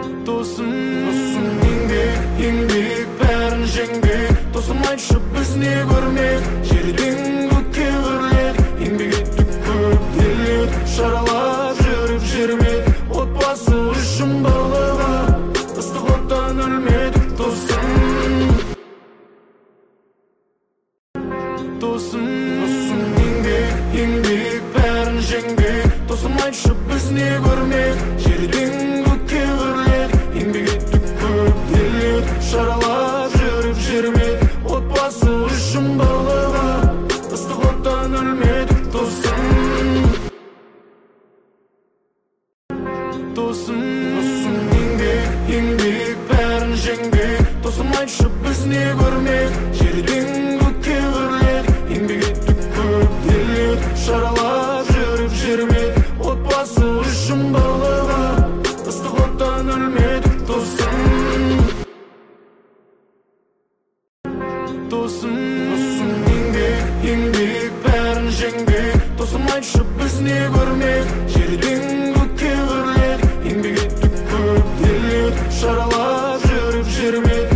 Досым, еңбек бәрін жеңбек. Досым, айтшы біз не көрмек? Жерден көкке өрлет, еңбек еттік көп делет. Шаралап жүріп жермек, отбасы үшін балыға, ыстық оттан өлмедік. Досым, еңбек бәрін жеңбек. Досым, айтшы біз не көрмек? Жерден көкке өрлет, еңбек еттік көп делет. Шаралап жүріп жермек, отбасы үшін балыға, ыстық оттан өлмедік. Досым, еңбек бәрін жеңбек. Досым, айтшы біз не көрмек? Жерден көкке өрлет, еңбек еттік көп делет. Шаралап жүріп жермек, отбасы үшін балыға, ыстық оттан өлмедік. Досым, еңбек бәрін жеңбек. Досым, айтшы біз не көрмек? Жерден көкке өрлет, еңбек еттік көп делет. Шаралап жүріп жермек,